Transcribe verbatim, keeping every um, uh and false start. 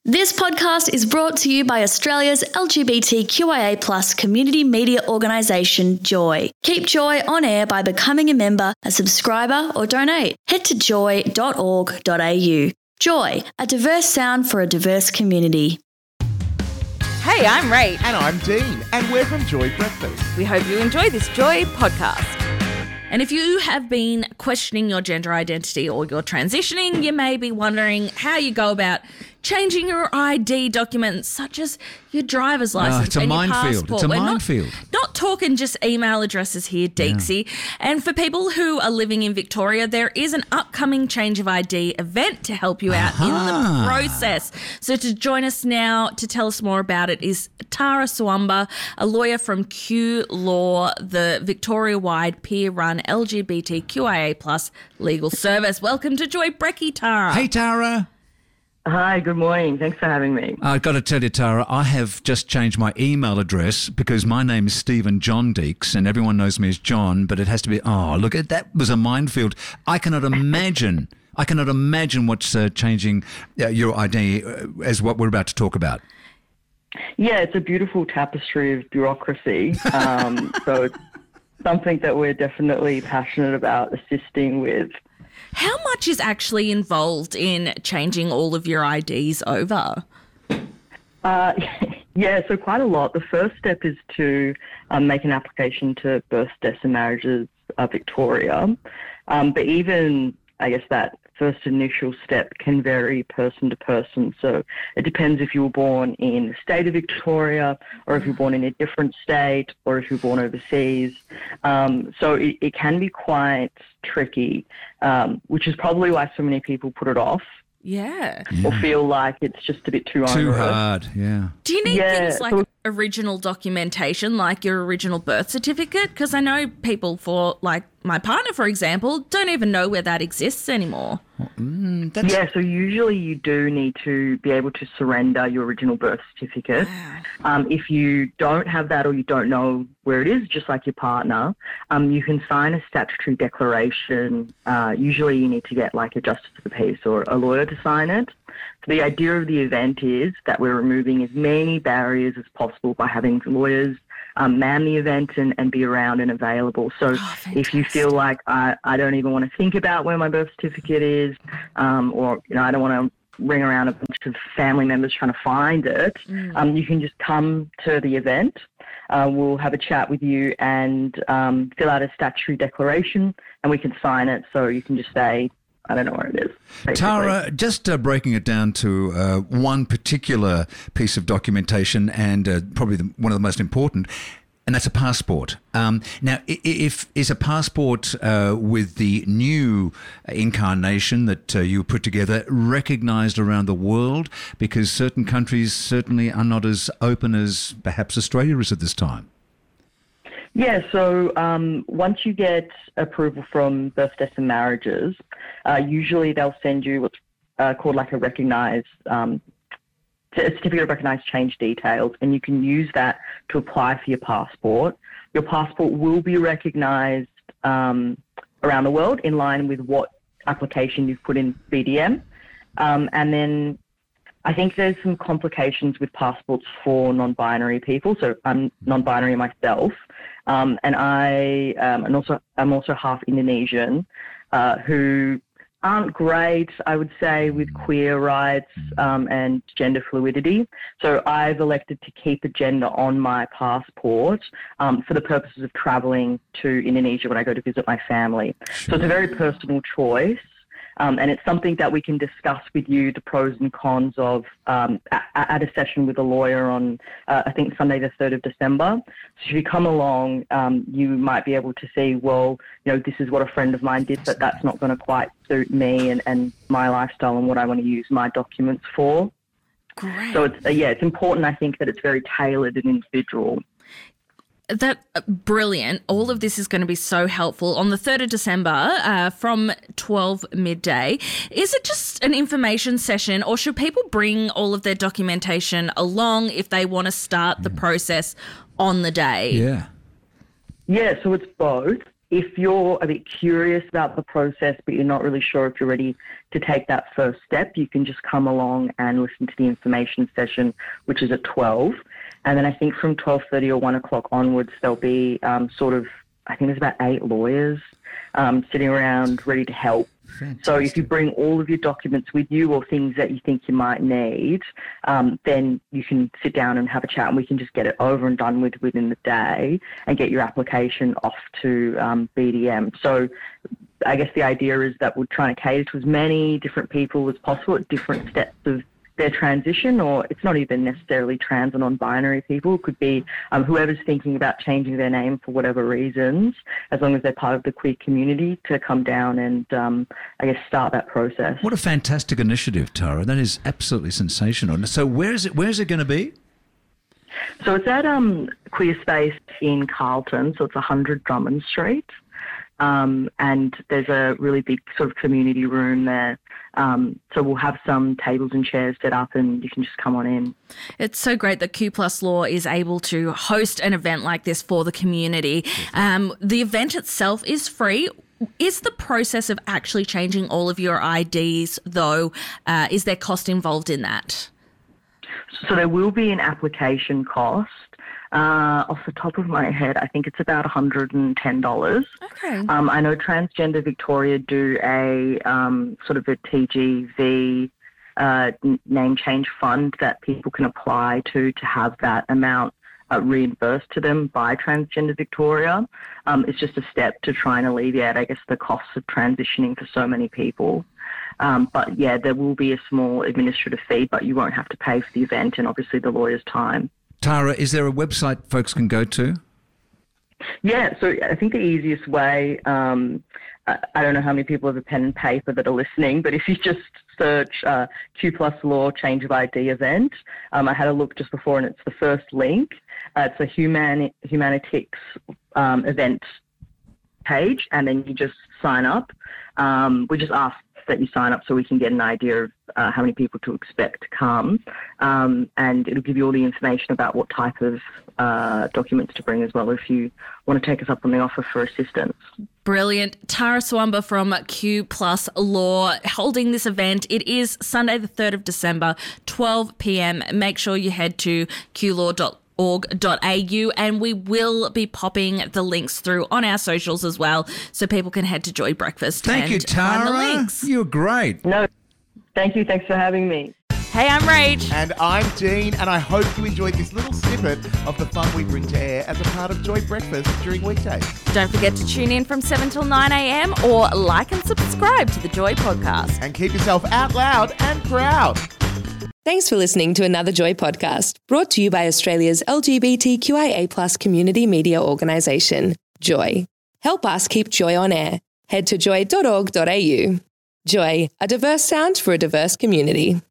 This podcast is brought to you by Australia's L G B T Q I A plus community media organisation, Joy. Keep Joy on air by becoming a member, a subscriber or donate. Head to joy dot org dot a u. Joy, a diverse sound for a diverse community. Hey, I'm Rach. And I'm Dean, and we're from Joy Breakfast. We hope you enjoy this Joy podcast. And if you have been questioning your gender identity or you're transitioning, you may be wondering how you go about changing your I D documents, such as your driver's license oh, it's a and your minefield. passport. It's a We're minefield. Not, not talking just email addresses here, Deeksy. Yeah. And for people who are living in Victoria, there is an upcoming change of I D event to help you out Aha. in the process. So to join us now to tell us more about it is Tara Swamba, a lawyer from Q Law, the Victoria-wide peer-run L G B T Q I A plus legal service. Welcome to Joy Brekkie, Tara. Hey, Tara. Hi, good morning. Thanks for having me. I've got to tell you, Tara, I have just changed my email address because my name is Stephen John Deeks and everyone knows me as John, but it has to be, oh, look, that was a minefield. I cannot imagine, I cannot imagine what's uh, changing uh, your I D uh, as what we're about to talk about. Yeah, it's a beautiful tapestry of bureaucracy. Um, so it's something that we're definitely passionate about assisting with. How much is actually involved in changing all of your I Ds over? Uh, yeah, so quite a lot. The first step is to um, make an application to Births, Deaths and Marriages uh, Victoria. Um, but even, I guess, that first initial step can vary person to person. So it depends if you were born in the state of Victoria or if you're born in a different state or if you're born overseas. Um, so it, it can be quite tricky, um, which is probably why so many people put it off. Yeah. Or feel like it's just a bit too onerous. Too hard, yeah. Do you need Yeah, things like so- original documentation, like your original birth certificate? Because I know people for, like my partner, for example, don't even know where that exists anymore. Mm, that's... Yeah, so usually you do need to be able to surrender your original birth certificate. Wow. Um, if you don't have that or you don't know where it is, just like your partner, um, you can sign a statutory declaration. Uh, usually you need to get like a justice of the peace or a lawyer to sign it. So the idea of the event is that we're removing as many barriers as possible by having lawyers um, man the event and, and be around and available. So Oh, if you feel like I, I don't even want to think about where my birth certificate is, um, or you know I don't want to ring around a bunch of family members trying to find it, Mm. um, you can just come to the event. Uh, we'll have a chat with you and um, fill out a statutory declaration and we can sign it. So you can just say, I don't know where it is. Basically. Tara, just uh, breaking it down to uh, one particular piece of documentation and uh, probably the, one of the most important, and that's a passport. Um, now, i- if is a passport uh, with the new incarnation that uh, you put together recognised around the world? Because certain countries certainly are not as open as perhaps Australia is at this time. Yeah, so um, once you get approval from Births, Deaths and Marriages, uh, usually they'll send you what's uh, called like a recognised, um, a certificate of recognised change details, and you can use that to apply for your passport. Your passport will be recognised um, around the world in line with what application you've put in B D M. Um, and then I think there's some complications with passports for non-binary people. So I'm non-binary myself. Um, and I um, and also I'm also half Indonesian, uh, who aren't great, I would say, with queer rights um, and gender fluidity. So I've elected to keep a gender on my passport um, for the purposes of travelling to Indonesia when I go to visit my family. So it's a very personal choice. Um, and it's something that we can discuss with you, the pros and cons of, um, at, at a session with a lawyer on, uh, I think, Sunday the third of December. So if you come along, um, you might be able to see, well, you know, this is what a friend of mine did, but that's not going to quite suit me and, and my lifestyle and what I want to use my documents for. Great. So, it's uh, yeah, it's important, I think, that it's very tailored and individual. That uh, brilliant. All of this is going to be so helpful on the third of December uh, from twelve midday. Is it just an information session or should people bring all of their documentation along if they want to start the process on the day? Yeah. Yeah, so it's both. if you're a bit curious about the process, but you're not really sure if you're ready to take that first step, you can just come along and listen to the information session, which is at twelve. And then I think from twelve thirty or one o'clock onwards, there'll be um, sort of, I think there's about eight lawyers um, sitting around ready to help. Fantastic. So if you bring all of your documents with you or things that you think you might need, um, then you can sit down and have a chat, and we can just get it over and done with within the day and get your application off to um, B D M. So I guess the idea is that we're trying to cater to as many different people as possible at different steps of their transition, or it's not even necessarily trans or non-binary people. It could be um, whoever's thinking about changing their name for whatever reasons, as long as they're part of the queer community, to come down and, um, I guess, start that process. What a fantastic initiative, Tara. That is absolutely sensational. So where is it, where is it going to be? So it's at um, Queer Space in Carlton, so it's one hundred Drummond Street. Um, and there's a really big sort of community room there. Um, so we'll have some tables and chairs set up, and you can just come on in. It's so great that Q Plus Law is able to host an event like this for the community. Um, the event itself is free. Is the process of actually changing all of your I Ds, though, uh, is there cost involved in that? So there will be an application cost. Uh, off the top of my head, I think it's about one hundred ten dollars. Okay. Um, I know Transgender Victoria do a um, sort of a T G V uh, name change fund that people can apply to to have that amount uh, reimbursed to them by Transgender Victoria. Um, it's just a step to try and alleviate, I guess, the costs of transitioning for so many people. Um, but, yeah, there will be a small administrative fee, but you won't have to pay for the event and obviously the lawyer's time. Tara, is there a website folks can go to? Yeah, so I think the easiest way, um, I, I don't know how many people have a pen and paper that are listening, but if you just search uh, Q Plus Law Change of I D event, um, I had a look just before, and it's the first link. Uh, it's a Humani- Humanitics um, event page, and then you just sign up. Um, we just ask that you sign up so we can get an idea of uh, how many people to expect to come, um, and it'll give you all the information about what type of uh, documents to bring as well if you want to take us up on the offer for assistance. Brilliant. Tara Swamba from Q Plus Law holding this event. It is Sunday the third of December, twelve p.m. Make sure you head to q law dot com. org dot a u, and we will be popping the links through on our socials as well, so people can head to Joy Breakfast. Thank and you, Tara. Find the links. You're great. No, thank you. Thanks for having me. Hey, I'm Rach. And I'm Dean, and I hope you enjoyed this little snippet of the fun we bring to air as a part of Joy Breakfast during weekdays. Don't forget to tune in from seven till nine a.m. or like and subscribe to the Joy podcast. And keep yourself out loud and proud. Thanks for listening to another Joy podcast, brought to you by Australia's L G B T Q I A plus community media organisation, Joy. Help us keep Joy on air. Head to joy dot org dot a u. Joy, a diverse sound for a diverse community.